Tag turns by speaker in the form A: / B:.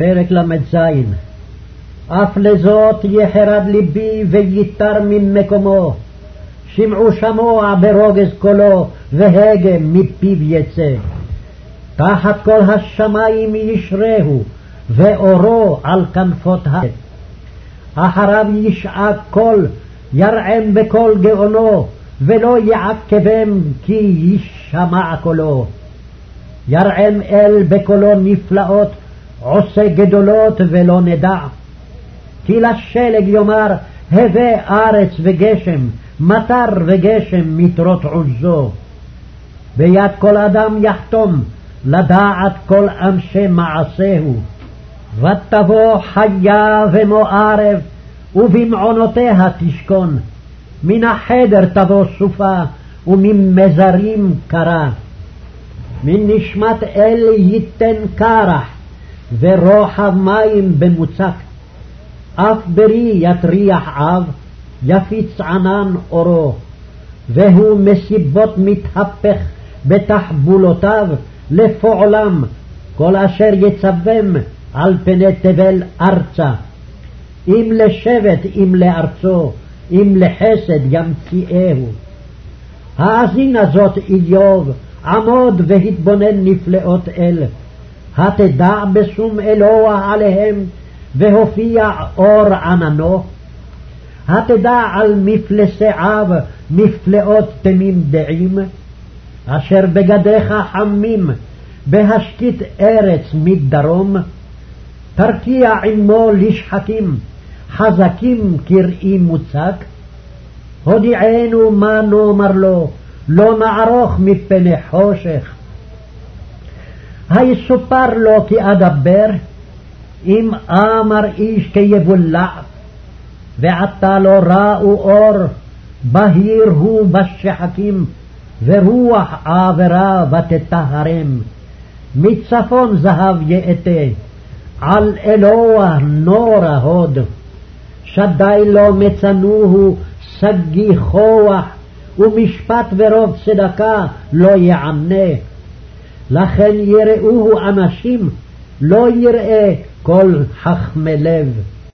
A: פרק ל"ז. אף לזאת יחרד ליבי ויתר ממקומו, שמעו שמוע ברוגז קולו והגה מפיו יצא. תחת כל השמיים ישרהו ואורו על כנפות הארץ. אחריו ישאג קול ירעם בקול גאונו, ולא יעכבם כי ישמע קולו. ירעם אל בקולו נפלאות, עושה גדולות ולא נדע. כי לשלג יאמר הווה ארץ וגשם, מטר וגשם מטרות עוזו. ביד כל אדם יחתום, לדעת כל אנשי מעשהו. ותבוא חיה ומוארב, ובמעונותיה תשכון. מן החדר תבוא סופה, וממזרים קרה. מן נשמת אל ייתן קרח, ורוחב מים במוצק. אף ברי יטריח אב, יפיץ ענן אורו. והוא מסיבות מתהפך בתחבולותיו לפועלם, כל אשר יצבם על פני תבל ארצה. אם לשבט אם לארצו, אם לחסד ימציאהו. האזינה זאת איוב, עמוד והתבונן נפלאות אל. התדע בשום אלוה עליהם, והופיע אור עננו. התדע על מפלסעיו נפלאות תמים דעים, אשר בגדיך חמים, בהשקית ארץ מדרום. תרקיע עמו לשחקים, חזקים קראי מוצק. הודיענו מה נאמר לו, לא נערוך מפני חושך. היסופר לו כי אדבר, אם אמר איש כיבולע. ועתה לא ראו אור, בהיר הוא בשחקים, ורוח עברה ותטהרם. מצפון זהב יאתה, על אלוה נורא הוד. שדי לו מצנוהו סגי כוח, ומשפט ורוב צדקה לא יענה. לכן יראוהו אנשים, לא יראה כל חכמי לב.